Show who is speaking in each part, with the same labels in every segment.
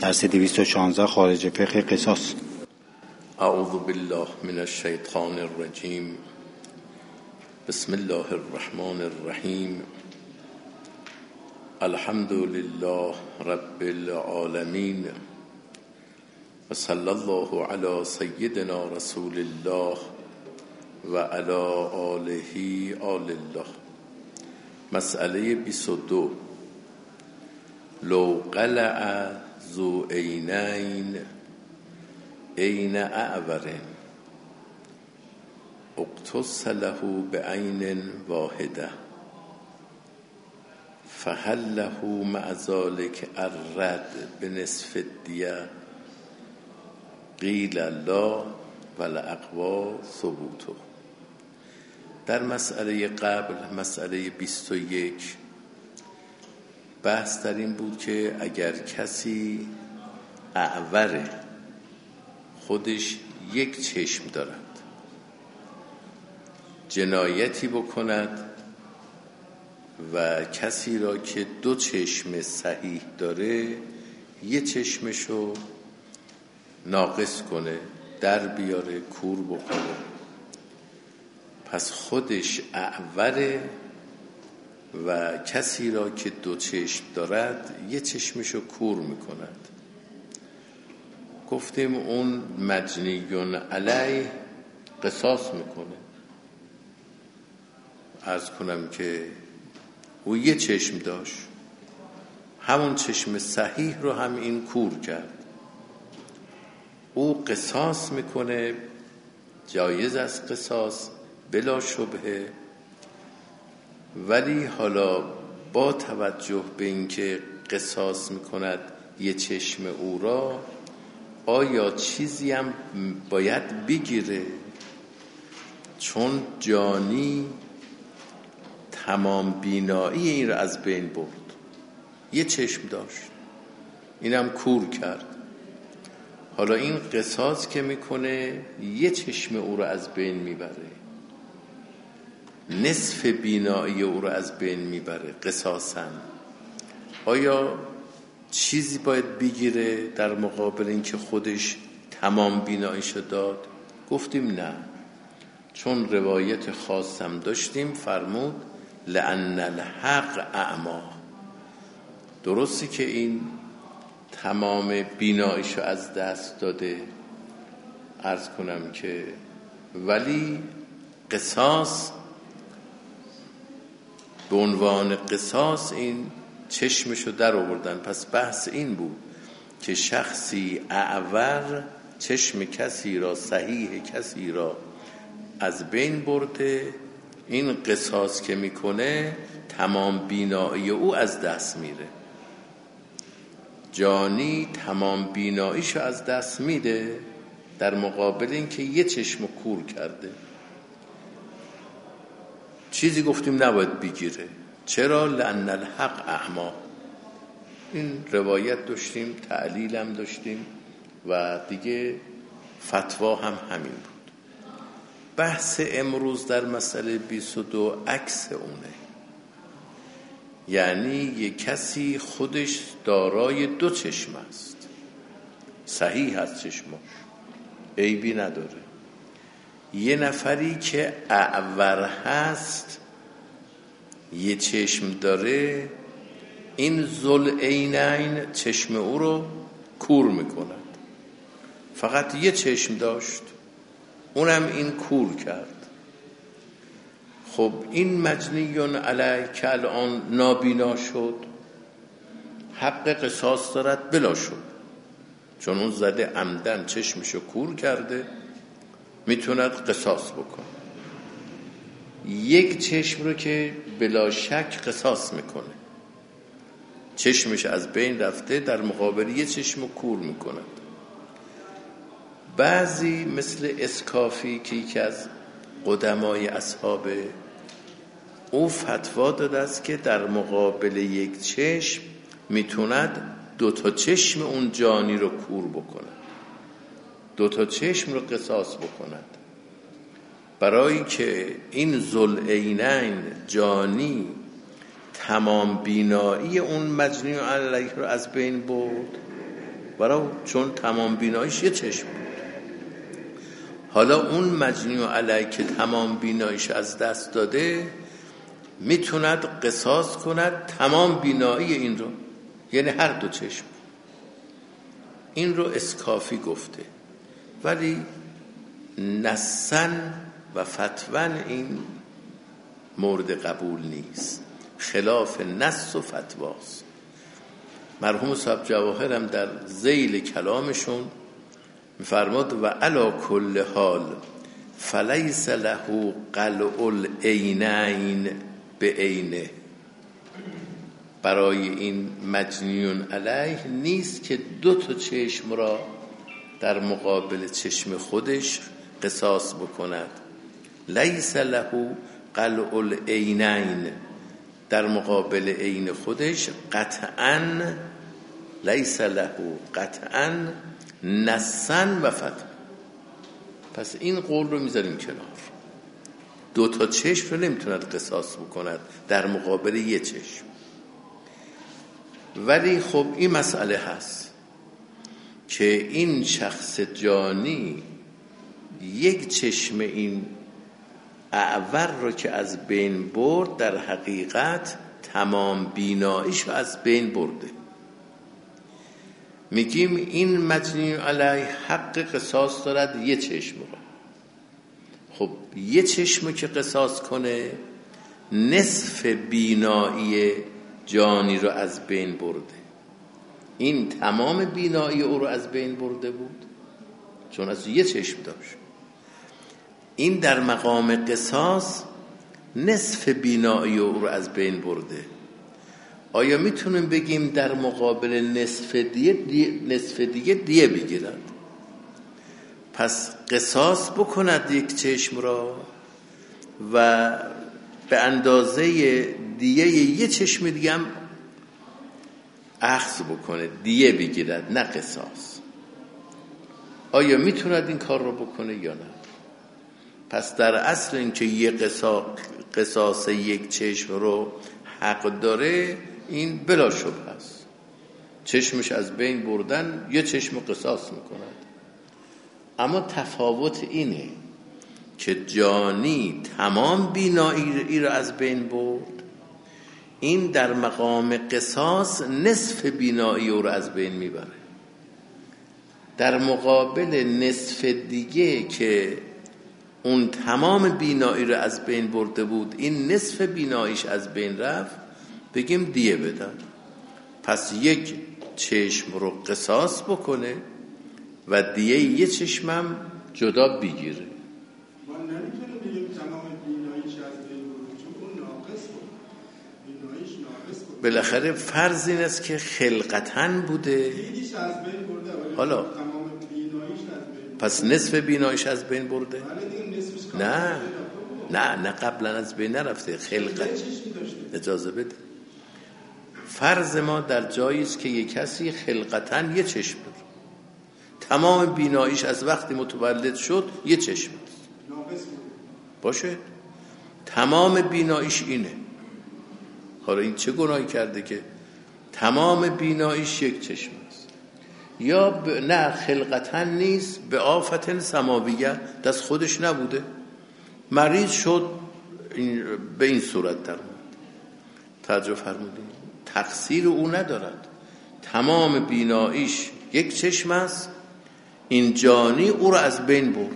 Speaker 1: درس 216 خارج فقه قصاص.
Speaker 2: اعوذ بالله من الشیطان الرجیم. بسم الله الرحمن الرحیم. الحمد لله رب العالمین و صلی الله علی سیدنا رسول الله و علی آله آل الله. مسئله 22. لو قلع ذو عینین عین اعور اقتص له بعین واحده فهل له مع ذلك الرد بنصف الدیه؟ قیل لا والاقوی ثبوته. در مسئله قبل، مسئله 21، بحث در این بود که اگر کسی اعوره، خودش یک چشم دارد، جنایتی بکند و کسی را که دو چشم صحیح داره یک چشمشو ناقص کنه، در بیاره، کور بکنه، پس خودش اعوره و کسی را که دو چشم دارد یک چشمشو کور میکند. گفتیم اون مجنیون علیه قصاص میکنه. عرض کنم که او یک چشم داشت، همون چشم صحیح رو هم این کور کرد، او قصاص میکنه، جایز است قصاص بلا شبهه. ولی حالا با توجه به اینکه قصاص میکند یه چشم او را، آیا چیزی هم باید بگیره؟ چون جانی تمام بینایی این را از بین برد، یه چشم داشت، اینم کور کرد. حالا این قصاص که میکنه یه چشم او را از بین میبره، نصف بینایی او را از بین میبره قصاصاً. آیا چیزی باید بگیره در مقابل اینکه خودش تمام بیناییشو داد؟ گفتیم نه، چون روایت خاصم داشتیم، فرمود لأن الحق اعما. درستی که این تمام بیناییشو از دست داده، عرض کنم که ولی قصاص به عنوان قصاص این چشمشو در آوردن. پس بحث این بود که شخصی اعور چشم کسی را، صحیح کسی را از بین برده، این قصاص که میکنه تمام بینایی او از دست میره. جانی تمام بیناییشو از دست میده در مقابل این که یه چشم کور کرده. چیزی گفتیم نباید بگیره. چرا؟ لأن الحق اعما. این روایت داشتیم، تعلیل هم داشتیم و دیگه فتوا هم همین بود. بحث امروز در مسئله 22 عکس اونه، یعنی یک کسی خودش دارای دو چشم است، صحیح هست چشماش، عیبی نداره. یه نفری که اعور هست، یه چشم داره، این ذوالعینین چشم او رو کور میکند. فقط یه چشم داشت، اونم این کور کرد. خب این مجنیون علیه که الان نابینا شد، حق قصاص دارد بلا شد، چون اون زده عمدن چشمشو کور کرده، میتوند قصاص بکنه. یک چشم رو که بلا شک قصاص میکنه، چشمش از بین رفته، در مقابل یه چشم کور میکند. بعضی مثل اسکافی که یکی از قدمای اصحاب او فتوا داده است که در مقابل یک چشم میتوند دوتا چشم اون جانی رو کور بکند، دوتا چشم رو قصاص بکند، برای که این ذوالعینین جانی تمام بینایی اون مجنی علیه رو از بین برد. برای چون تمام بیناییش یه چشم بود. حالا اون مجنی علیه که تمام بیناییش از دست داده میتوند قصاص کند تمام بینایی این رو، یعنی هر دو چشم. این رو اسکافی گفته، ولی نصن و فتون این مورد قبول نیست، خلاف نص و فتواست. مرحوم صاحب جواهر هم در ذیل کلامشون میفرماد و علی کل حال فلیس له قلع العینین به عینه. برای این مجنیون علیه نیست که دو تا چشم را در مقابل چشم خودش قصاص بکند. لیس له قلع العینین، در مقابل عین خودش قطعاً لیس له قطعاً نصن و فتوا. پس این قول رو میذاریم کنار. دو تا چشم رو نمیتوند قصاص بکند در مقابل یه چشم. ولی خب این مسئله هست که این شخص جانی یک چشم این اعور رو که از بین برد، در حقیقت تمام بیناییش رو از بین برده. میگیم این مجنی علیه حق قصاص دارد یه چشم رو. خب یه چشم که قصاص کنه نصف بینایی جانی رو از بین برده. این تمام بینایی او رو از بین برده بود چون از یه چشم داشت. این در مقام قصاص نصف بینایی او رو از بین برده. آیا میتونیم بگیم در مقابل نصف دیگه دیه بگیرد؟ پس قصاص بکند یک چشم را و به اندازه دیه یه چشم دیگه هم اخذ بکنه، دیه بگیرد، نه قصاص. آیا میتوند این کار رو بکنه یا نه؟ پس در اصل اینکه یه قصاص یک چشم رو حق داره، این بلا شبه است. چشمش از بین بردن یه چشم قصاص میکند. اما تفاوت اینه که جانی تمام بینایی رو از بین برد، این در مقام قصاص نصف بینایی رو از بین میبره. در مقابل نصف دیگه که اون تمام بینایی رو از بین برده بود، این نصف بیناییش از بین رفت، بگیم دیه بدن. پس یک چشم رو قصاص بکنه و دیه یه چشمم جدا بگیره.
Speaker 3: ما نمیتونیم بگیم تمام بیناییش از بین برده، چون اون ناقص بود، بیناییش ناقص بود.
Speaker 2: بالاخره فرض این است که خلقتاً بوده،
Speaker 3: دیدیش از بین برده،
Speaker 2: حالا
Speaker 3: تمام بیناییش از بین برده.
Speaker 2: پس نصف بیناییش از بین برده؟
Speaker 3: بله دیگه نصفش
Speaker 2: نه قبلا از بین نرفته. خلقت اجازه بده. فرض ما در جایی است که یک کسی خلقتاً یه چشم داره، تمام بیناییش از وقتی متولد شد یه چشم است، باشه تمام بیناییش اینه. حالا این چه گناهی کرده که تمام بیناییش یک چشم است؟ یا نه خلقتاً نیست، به آفت سماویه، دست خودش نبوده، مریض شد به این صورت در اومد. توجه فرمودید؟ تقصیر او ندارد، تمام بیناییش یک چشم است، این جانی او رو از بین برد.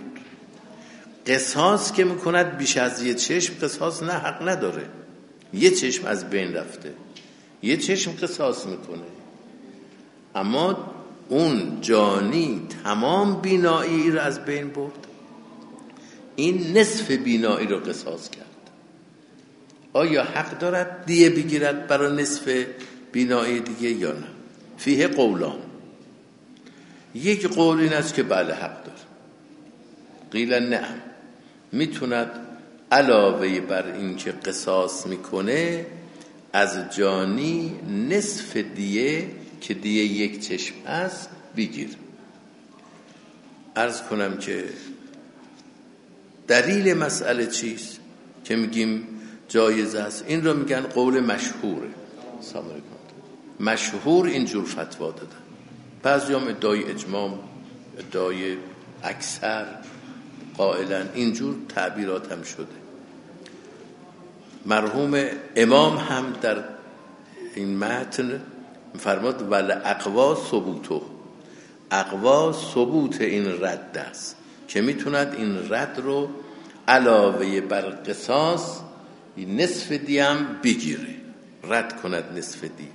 Speaker 2: قصاص که میکند بیش از یه چشم، قصاص نه حق نداره. یه چشم از بین رفته، یه چشم قصاص میکنه. اما اون جانی تمام بینایی رو از بین برد، این نصف بینایی رو قصاص کرد. آیا حق دارد دیه بگیرد برای نصف بینایی دیگه یا نه؟ فیه قولان. یک قول این است که بله حق داره. قیل نه، میتوند علاوه بر این که قصاص میکنه از جانی نصف دیه که دیه یک چشم است بگیر. عرض کنم که دلیل مسئله چیست که میگیم جایز است؟ این رو میگن قول مشهوره. مشهور اینجور فتوا دادن. بعضی هم ادعای اجماع، ادعای اکثر قائلن، اینجور تعبیرات هم شده. مرحوم امام هم در این متن فرماد ول اقوا ثبوتو، اقوا ثبوت این رد است که میتوند این رد رو علاوه بر قصاص نصف دیم بگیره، رد کند نصف دی.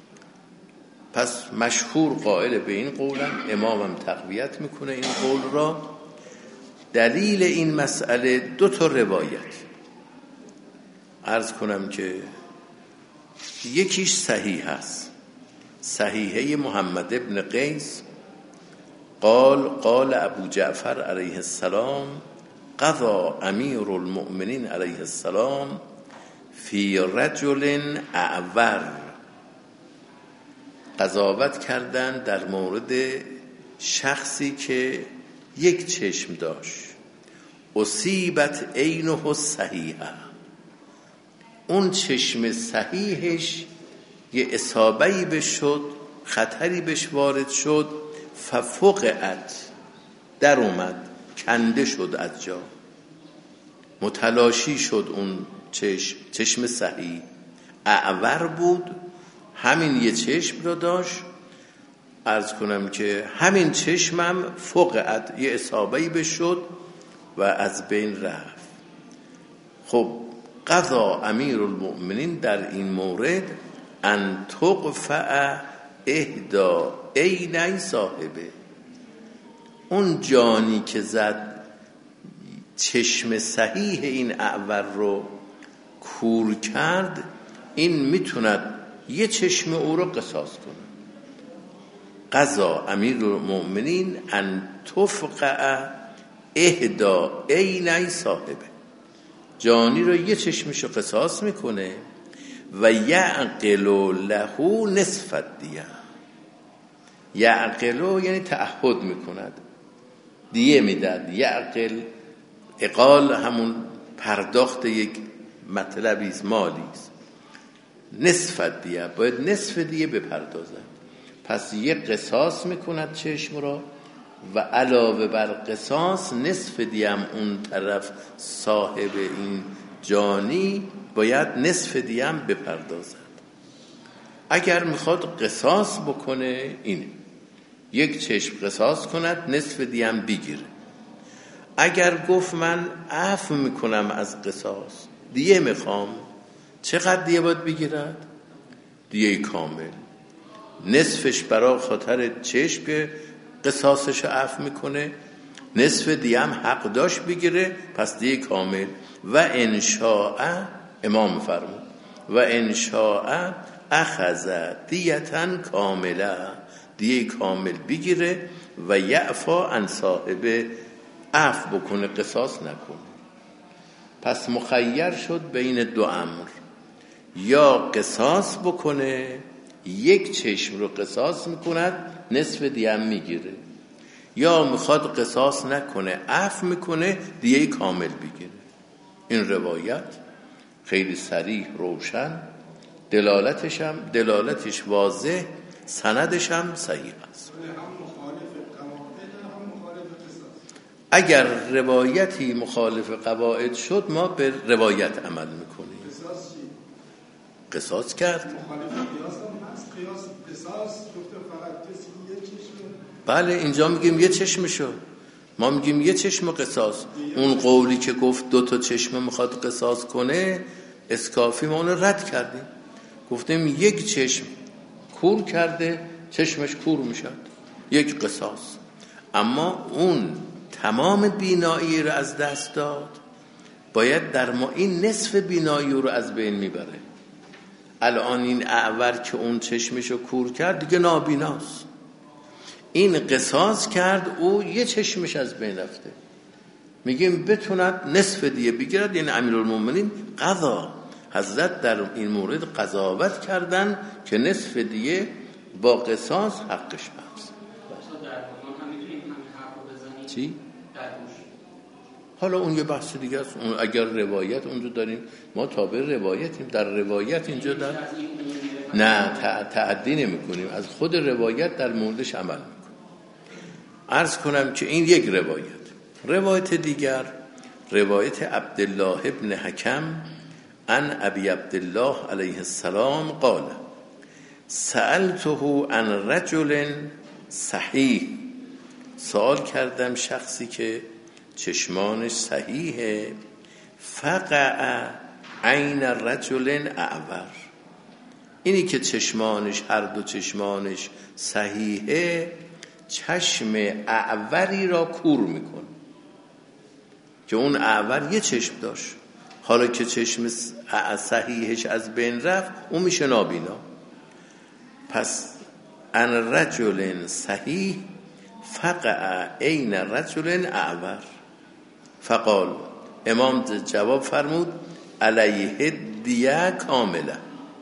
Speaker 2: پس مشهور قائل به این قولن، امامم تقویت میکنه این قول را. دلیل این مسئله 2 روایت عرض کنم که یکیش صحیح است، صحیحه محمد ابن قیس قال ابو جعفر علیه السلام قضا امیر المؤمنین علیه السلام فی رجل اعور، قضاوت کردن در مورد شخصی که یک چشم داشت، اصیبت عینه صحیحه، اون چشم صحیحش یه اصابه‌ای بهش شد، خطری بهش وارد شد، ففقعت، در اومد، کنده شد از جا، متلاشی شد اون چشم صحیح، اعور بود، همین یه چشم رو داشت. عرض کنم که همین چشمم فقعت، یه اصابه‌ای بهش شد و از بین رفت. خب قضا امیر المؤمنین در این مورد ان تقفع اهدا عینی صاحبه، اون جانی که زد چشم صحیح این اعور رو کور کرد، این میتوند یه چشم او رو قصاص کنه. قضا امیر المؤمنین ان تفقع اهدا عینی صاحبه، جانی رو یه چشمش رو قصاص میکنه و یعقل له نصف الدیه، یعقل یعنی تعهد میکند، دیه میداد. یعقل، اقال همون پرداخت یک مطلبی است، مالی است. نصف الدیه، باید نصف دیه بپردازد. پس یک قصاص میکند چشم را و علاوه بر قصاص نصف دیه هم اون طرف صاحب این جانی باید نصف دیه هم بپردازد. اگر میخواد قصاص بکنه اینه، یک چشم قصاص کند، نصف دیه هم بگیره. اگر گفت من عفو میکنم از قصاص، دیه میخوام، چقدر دیه باید بگیرد؟ دیه کامل. نصفش برای خاطر چشم که قصاصش عفو میکنه، نصف دیه هم حق داشت بگیره، پس دیه کامل. و انشاء، امام فرمود و انشاء اخذ دیتا کامله، دیه کامل بگیره و یعفا عن صاحبه، عفو بکنه، قصاص نکنه. پس مخیر شد بین 2 امر، یا قصاص بکنه، یک چشم رو قصاص میکند، نصف دیه هم میگیره، یا میخواد قصاص نکنه، عفو میکنه، دیه کامل بگیره. این روایت خیلی صریح، روشن، دلالتش واضح، سندش هم صحیح است. اگر روایتی مخالف قواعد شد ما به روایت عمل میکنیم. قصاص کرد. بله اینجا میگیم یه چشمشو، ما میگیم یه چشم قصاص. اون قولی که گفت 2 چشم میخواد قصاص کنه اسکافی، ما اونو رد کردیم، گفتیم یک چشم کور کرده، چشمش کور میشد، یک قصاص. اما اون تمام بینایی رو از دست داد، باید در ما این نصف بینایی رو از بین میبره. الان این اعور که اون چشمشو کور کرد دیگه نابیناست، این قصاص کرد، او یه چشمش از بین رفته، میگیم بتوند نصف دیه بگیرد. یعنی امیرالمومنین قضا، حضرت در این مورد قضاوت کردن که نصف دیه با قصاص حقش هست. چی؟ حالا اون یه بحث دیگه است. اگر روایت اونجا داریم، ما تابع روایتیم، در روایت اینجا در نه تعدی نمی کنیم، از خود روایت در موردش عمل میکنیم. عرض کنم که این یک روایت دیگر روایت عبدالله ابن حکم عن ابی عبدالله علیه السلام قال سألته عن رجل صحیح، سوال کردم شخصی که چشمانش صحیحه، فقع عین رجل اعور، اینی که چشمانش هر دو چشمانش صحیحه چشم اعوری را کور میکن، که اون اعور یه چشم داشت، حالا که چشم صحیحش از بین رفت اون میشه نابینا. پس ان رجل صحیح فقع عین رجل اعور، فقال، امام جواب فرمود علیه دیه کامله.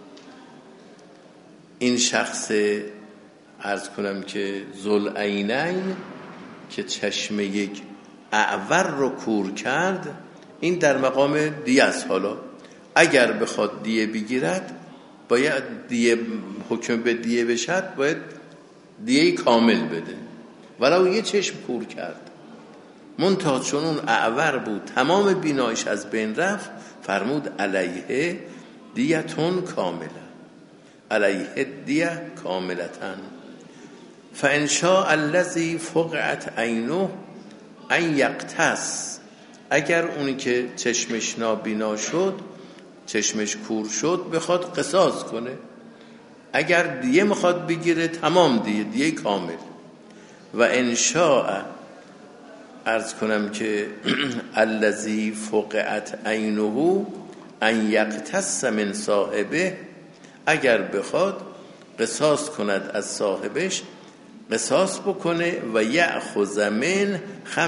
Speaker 2: این شخص عرض کنم که ذوالعینین که چشم یک اعور رو کور کرد، این در مقام دیه است. حالا اگر بخواد دیه بگیرد باید دیه حکم به دیه بشد، باید دیه کامل بده، ولو یه چشم کور کرد، منتها چون اون اعور بود تمام بینایش از بین رفت، فرمود علیه دیتون کامله، علیه دیه کاملتن، فان شاء الذی فقعت عینه ان یقتص، اگر اونی که چشمش نابینا شد، چشمش کور شد، بخواد قصاص کنه، اگر دیه میخواد بگیره تمام دیه کامل، و ان شاء عرض کنم که الذی فقعت عینه ان یقتص من صاحبه، اگر بخواد قصاص کند از صاحبش، قصاص بکنه، و یأخذ من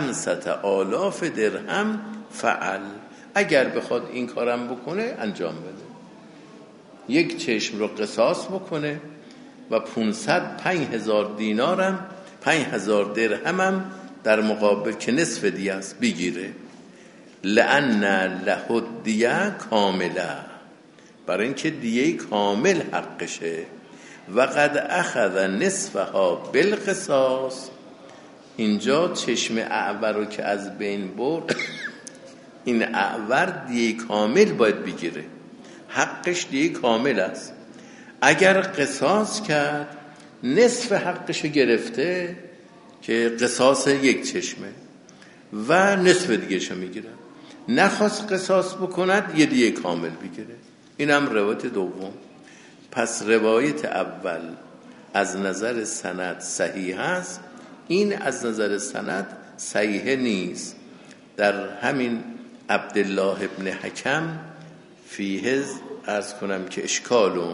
Speaker 2: 5000 درهم فعل، اگر بخواد این کارم بکنه انجام بده، یک چشم رو قصاص بکنه و 5000 دینارم 5000 درهمم در مقابل که نصف دیه است بگیره، لأن له الدیه کامله، برای اینکه دیه کامل حقشه، و قد اخذ نصفها بالقصاص، اینجا چشم اعور رو که از بین برد، این اعور دیه کامل باید بگیره، حقش دیه کامل است، اگر قصاص کرد نصف حقش گرفته که قصاص یک چشمه و نصف دیگه‌شو میگیره، نخواست قصاص بکند یه دیه کامل بگیره. این هم روایت دوم. پس روایت اول از نظر سند صحیح است، این از نظر سند صحیح نیست. در همین عبدالله ابن حکم فیه عرض کنم که اشکال و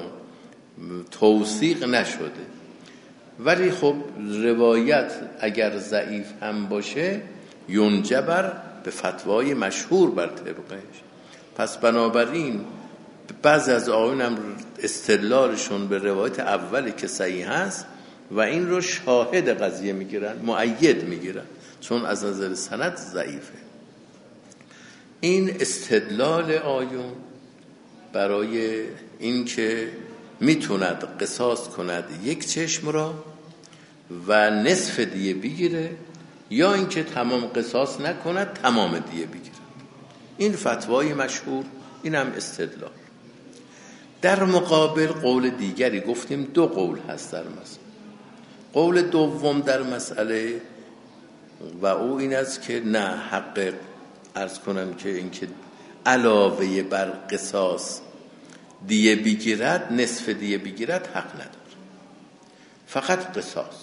Speaker 2: توثیق نشده، ولی خب روایت اگر ضعیف هم باشه ینجبر به فتوای مشهور بر طبقش. پس بنابراین بعضی از آقایون هم استدلالشون به روایت اولی که صحیح هست و این رو شاهد قضیه میگیرن، مؤید میگیرن، چون از نظر سند ضعیفه. این استدلال آیون برای این که میتوند قصاص کند یک چشم را و نصف دیه بگیره، یا اینکه تمام قصاص نکند تمام دیه بگیره، این فتوای مشهور، این هم استدلال. در مقابل قول دیگری گفتیم دو قول هست در مسئله. قول دوم در مسئله و او این است که نه، حق عرض کنم که اینکه علاوه بر قصاص دیه بگیرد، نصف دیه بگیرد حق نداره، فقط قصاص.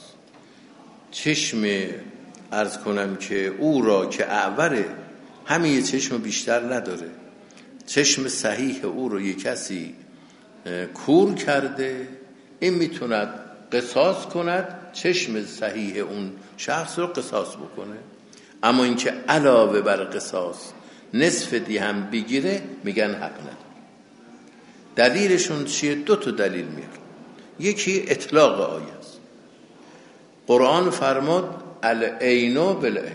Speaker 2: چشم عرض کنم که او را که اعوره، همین یه چشم بیشتر نداره، چشم صحیح او رو یک کسی کور کرده، این میتوند قصاص کند، چشم صحیح اون شخص رو قصاص بکنه. اما اینکه علاوه بر قصاص نصف دیه هم بگیره، میگن حق نداره. دلیلشون چیه؟ دو تا دلیل میاره. یکی اطلاق آیه است. قرآن فرمود العینو بالعین،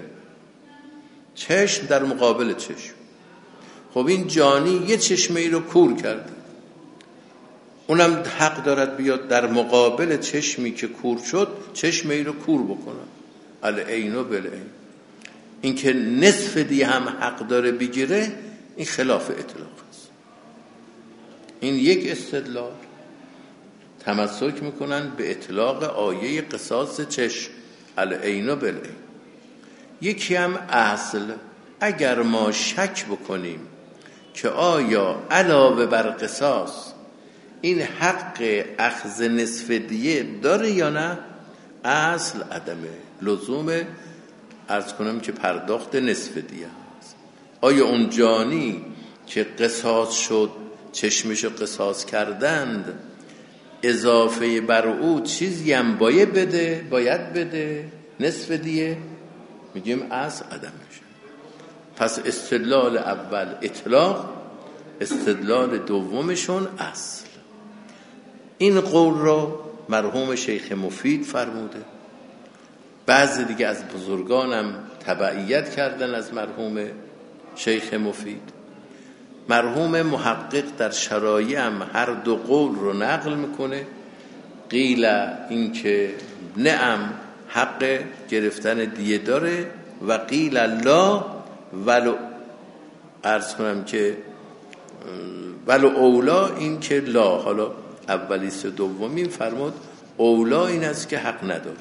Speaker 2: چشم در مقابل چشم. خب این جانی یه چشمه ای رو کور کرده، اونم حق دارد بیاد در مقابل چشمی که کور شد چشم ای رو کور بکنه. العین و بالعین. این که نصف دیگه هم حق داره بگیره، این خلاف اطلاق است. این یک استدلال. تمسک میکنن به اطلاق آیه قصاص چشم، العین و بالعین. یکی هم اصل، اگر ما شک بکنیم که آیا علاوه بر قصاص این حق اخذ نصف دیه داره یا نه، اصل عدمه، لزوم عرض کنم که پرداخت نصف دیه هست. آیا اون جانی که قصاص شد، چشمشو قصاص کردند، اضافه بر او چیزی هم باید بده نصف دیه؟ میگیم اصل عدمش. پس استدلال اول اطلاق، استدلال دومشون اصل. این قول رو مرحوم شیخ مفید فرموده، بعضی دیگه از بزرگانم تبعیت کردن از مرحوم شیخ مفید. مرحوم محقق در شرایع هم هر دو قول رو نقل میکنه. قیل این که نعم حق گرفتن دیه داره، و قیل لا ولو عرض کنم که ولو اولا، این که لا، حالا اولیست دومی فرمود اولا این است که حق نداره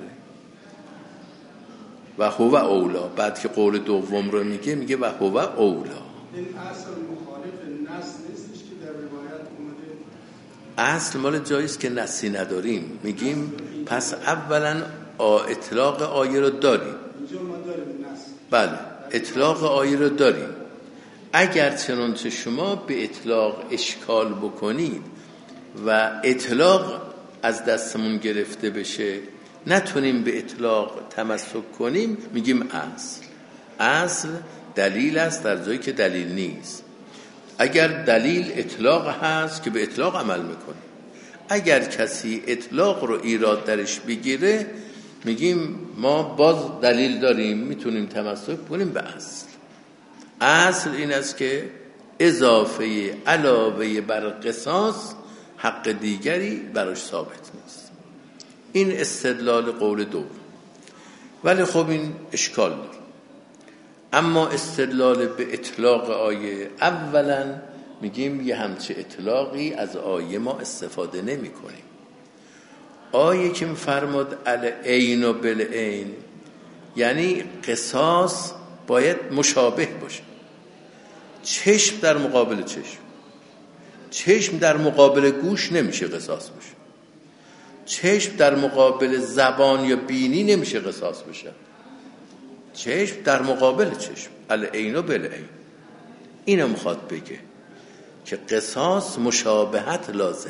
Speaker 2: و هو اولا. بعد که قول دوم رو میگه و هو اولا.
Speaker 3: این اصل مخالف نص نیستش که در روایت اومده؟
Speaker 2: اصل مال جاییست که نصی نداریم، میگیم پس اولا اطلاق آیه رو داریم.
Speaker 3: اینجا ما داریم نص.
Speaker 2: بله، اطلاق آیه رو داریم. اگر چنانچه شما به اطلاق اشکال بکنید و اطلاق از دستمون گرفته بشه، نتونیم به اطلاق تمسک کنیم، میگیم اصل دلیل است در جایی که دلیل نیست. اگر دلیل اطلاق هست که به اطلاق عمل میکنیم. اگر کسی اطلاق رو ایراد درش بگیره، میگیم ما باز دلیل داریم، میتونیم تمسک کنیم به اصل. اصل این است که اضافه علاوه بر قصاص حق دیگری براش ثابت نیست. این استدلال قول دوم. ولی خب این اشکال داره. اما استدلال به اطلاق آیه، اولا میگیم یه همچه اطلاقی از آیه ما استفاده نمی کنیم. آیه که فرمود العین و بالعین، یعنی قصاص باید مشابه باشه. چشم در مقابل چشم در مقابل گوش نمیشه قصاص بشه. چشم در مقابل زبان یا بینی نمیشه قصاص بشه. چشم در مقابل چشم، العین و بالعین. اینو میخواد بگه که قصاص مشابهت لازمه.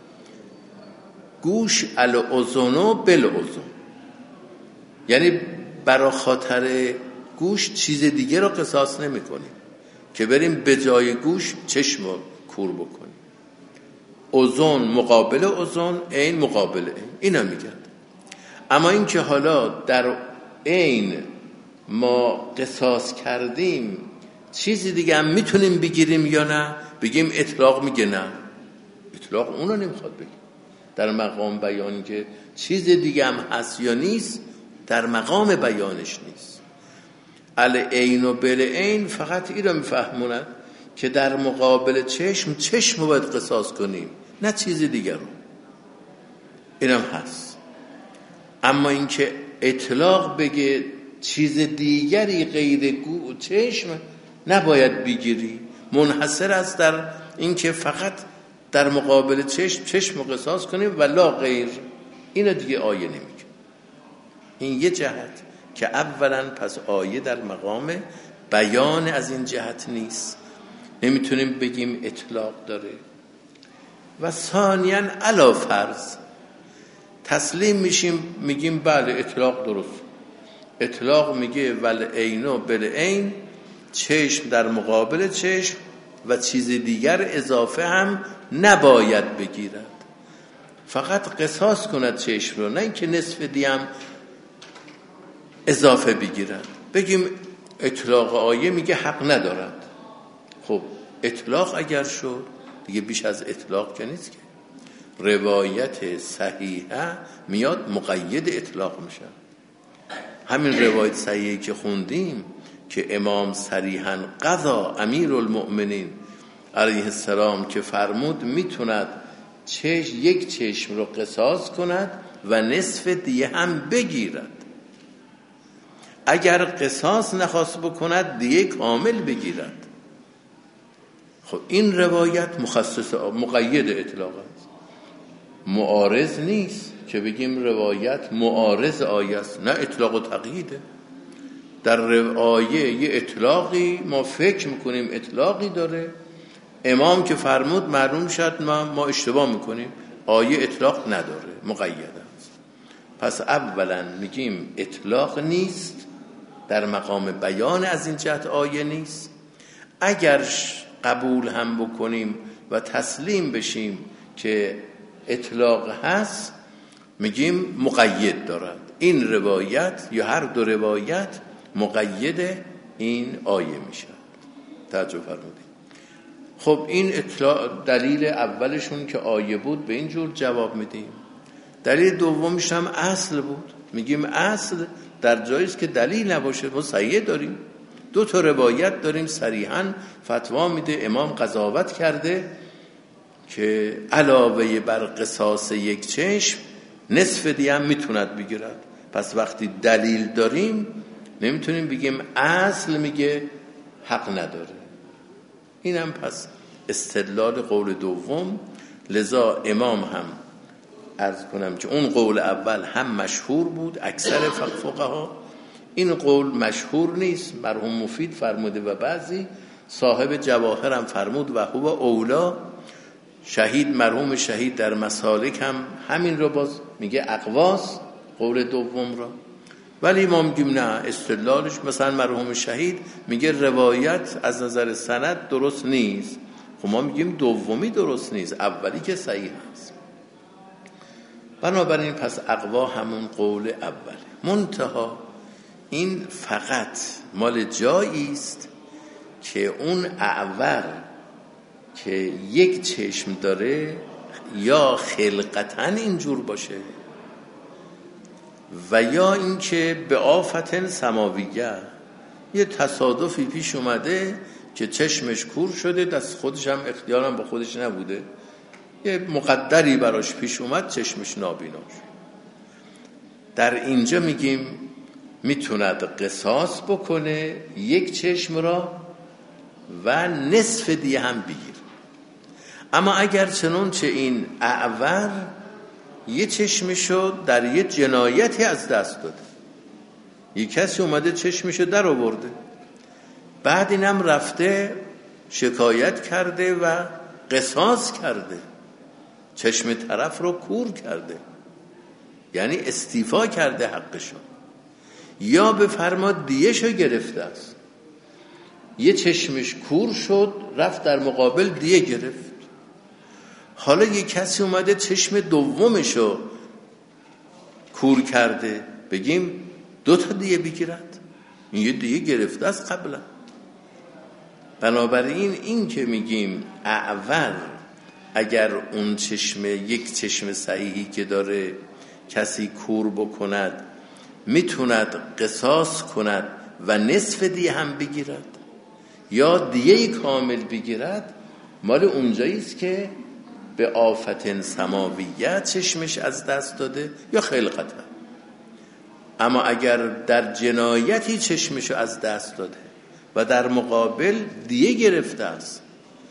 Speaker 2: گوش الاذن و بالاذن، یعنی برای خاطر گوش چیز دیگه رو قصاص نمی کنیم که بریم به جای گوش چشم رو کور بکنیم. اذن مقابل اذن، عین مقابل عین، اینا میگن. اما این که حالا در عین ما قصاص کردیم، چیزی دیگه هم میتونیم بگیریم یا نه؟ بگیم اطلاق میگه نه، اطلاق اونو نمیخواد بگیم. در مقام بیانی که چیز دیگه هم هست یا نیست، در مقام بیانش نیست. العین و بالعین فقط این رو میفهمونن که در مقابل چشم رو باید قصاص کنیم، نه چیز دیگر رو. اینم هست. اما این که اطلاق بگه چیز دیگری غیر چشم نباید بگیری، منحصر است در این که فقط در مقابل چشم رو قصاص کنیم و لا غیر، اینو دیگه آیه نمیگه. این یه جهت که اولا پس آیه در مقام بیان از این جهت نیست، نمیتونیم بگیم اطلاق داره. و ثانیاً علا فرض تسلیم میشیم، میگیم بله اطلاق درست. اطلاق میگه والعین و بالعین، چشم در مقابل چشم و چیز دیگر اضافه هم نباید بگیرد، فقط قصاص کند چشم رو، نه اینکه نصف دیم اضافه بگیرد. بگیم اطلاق آیه میگه حق ندارد. خب اطلاق اگر شد دیگه بیش از اطلاق که نیست که. روایت صحیحه میاد مقید اطلاق میشه. همین روایت صحیحی که خوندیم که امام صریحاً قضا امیرالمؤمنین علیه السلام که فرمود میتوند یک چشم رو قصاص کند و نصف دیه هم بگیرد. اگر قصاص نخواست بکند دیه کامل بگیرد. خب این روایت مخصص مقید اطلاق است، معارض نیست که بگیم روایت معارض آیه است. نه، اطلاق و تقییده. در آیه یه اطلاقی ما فکر میکنیم اطلاقی داره، امام که فرمود معلوم شد ما اشتباه میکنیم، آیه اطلاق نداره، مقید است. پس اولا میگیم اطلاق نیست، در مقام بیان از این جهت آیه نیست. اگر قبول هم بکنیم و تسلیم بشیم که اطلاق هست، میگیم مقید دارد. این روایت یا هر دو روایت مقید این آیه میشه. توجه فرمودید. خب این اطلاق دلیل اولشون که آیه بود به این جور جواب میدیم. دلیل دومش هم اصل بود. میگیم اصل در جایی است که دلیل نباشه. ما صحیح داریم، دو تا روایت داریم صریحاً فتوا میده امام قضاوت کرده که علاوه بر قصاص یک چشم نصف دیه هم میتوند بگیرد. پس وقتی دلیل داریم نمیتونیم بگیم اصل میگه حق نداره. اینم پس استدلال قول دوم. لذا امام هم عرض کنم که اون قول اول هم مشهور بود، اکثر فقها این قول مشهور نیست. مرحوم مفید فرموده و بعضی صاحب جواهر هم فرمود و هو اولا. شهید مرحوم شهید در مسالک هم همین رو باز میگه اقواس قول دوم را. ولی ما میگیم نه، استدلالش مثلا مرحوم شهید میگه روایت از نظر سند درست نیست. خب ما میگیم دومی درست نیست، اولی که صحیح است. بنابراین پس اقوا همون قول اوله. منتها این فقط مال جایی است که اون اعور که یک چشم داره یا خلقتاً اینجور باشه و یا اینکه به آفت سماویه یه تصادفی پیش اومده که چشمش کور شده، دست خودش هم اختیارم با خودش نبوده، یه مقدری براش پیش اومد چشمش نابینا شد. در اینجا میگیم میتوند قصاص بکنه یک چشم را و نصف دیه هم بگیر. اما اگر چنانچه این اعور یه چشمشو در یه جنایتی از دست داده، یه کسی اومده چشمشو در آورده، بعد اینم رفته شکایت کرده و قصاص کرده، چشم طرف رو کور کرده، یعنی استیفا کرده حقشو، یا به فرما دیهشو گرفته است. یه چشمش کور شد رفت در مقابل دیه گرفت. حالا یه کسی اومده چشم دومشو کور کرده، بگیم 2 تا دیه بگیرد؟ این یه دیه گرفته است قبلا. بنابراین این که میگیم اعور اگر اون چشم یک چشم صحیحی که داره کسی کور بکند میتوند قصاص کند و نصف دیه هم بگیرد یا دیه کامل بگیرد، مال اونجایی است که به آفت سماویه چشمش از دست داده یا خلقته. اما اگر در جنایتی چشمشو از دست داده و در مقابل دیه گرفته است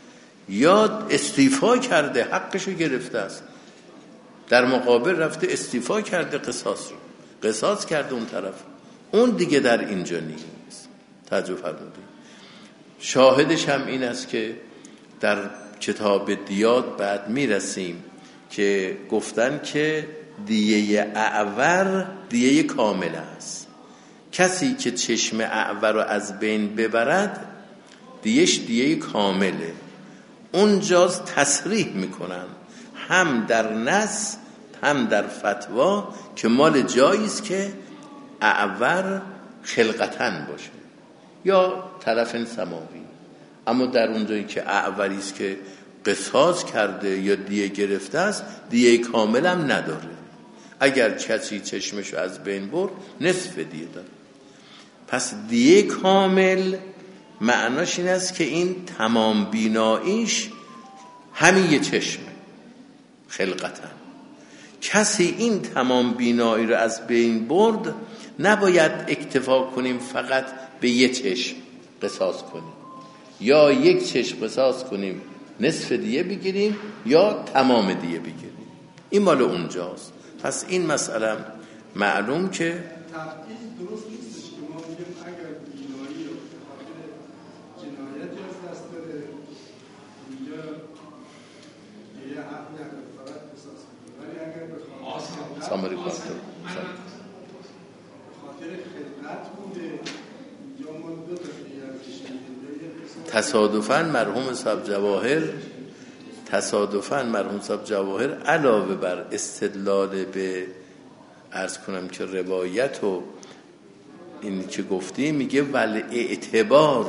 Speaker 2: یا استیفا کرده حقشو گرفته است، در مقابل رفته استیفا کرده قصاص کرده اون طرف، اون دیگه در اینجا نیست. توجه فرمودید. شاهدش هم این است که در کتاب دیات بعد میرسیم که گفتن که دیه اعور دیه کامل است. کسی که چشم اعور رو از بین ببرد دیهش دیه کامله. اونجاست تصریح میکنن هم در نص هم در فتوا که مال جاییست که اعور خلقتاً باشه یا طرف سماوی. اما در اونجایی که اعوریست که قصاص کرده یا دیه گرفته است دیه کامل هم نداره. اگر کسی چشمشو از بین برد نصف دیه داره. پس دیه کامل معناش این است که این تمام بیناییش همین یه چشمه خلقتا. کسی این تمام بینایی رو از بین برد نباید اکتفا کنیم فقط به یه چشم قصاص کنیم یا یک چشم قصاص کنیم نصف دیه بگیریم یا تمام دیه بگیریم. این مال اونجاست. پس این مسئله معلوم که
Speaker 3: تبعیض درست نیستش که ما میگیم اگر بینایی رو به خاطر جنایتی از دست داره اینجا دیگه حق نداره فقط قصاص کنه، ولی اگر به خاطر خلقت بوده اینجا ما دو تا دیگه ازش میگیم. تصادفاً مرحوم صاحب جواهر علاوه بر استدلال به عرض کنم که روایت و این که گفتی میگه ول اعتبار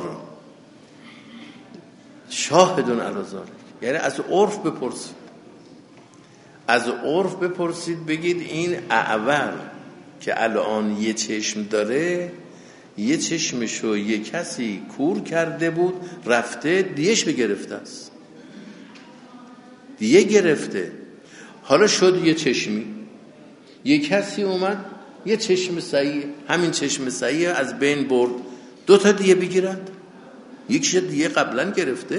Speaker 3: شاهدون علی ذالک، یعنی از عرف بپرسید، از عرف بپرسید بگید این اعور که الان یه چشم داره، یه چشمشو یه کسی کور کرده بود رفته دیهش گرفته است، دیه گرفته، حالا شد یه چشمی، یه کسی اومد یه چشم صحیح، همین چشم صحیح از بین برد، دو تا دیه بگیرد، یکیش دیه قبلا گرفته.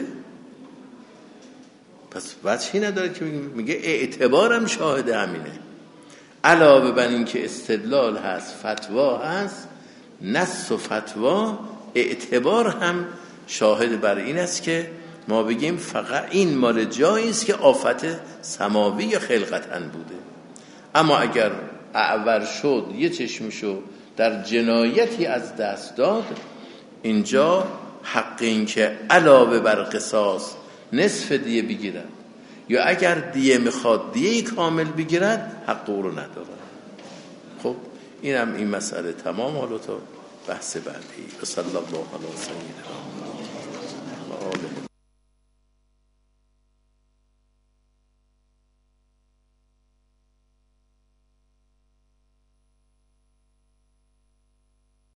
Speaker 3: پس وجهی نداره که میگه اعتبارم شاهد همینه. علاوه بر این که استدلال هست، فتوا هست، نص و فتوا، اعتبار هم شاهد بر این است که ما بگیم فقط این مال جایی است که آفت سماوی یا خلقتاً بوده. اما اگر اعور شد یه چشمشو در جنایتی از دست داد، اینجا حق این که علاوه بر قصاص نصف دیه بگیرد یا اگر دیه میخواد دیه کامل بگیرد حق او رو ندارد. خب اینم این مسئله تمام. حالا تا بحث بعدی. صلی الله علیه و سیدنا و آله.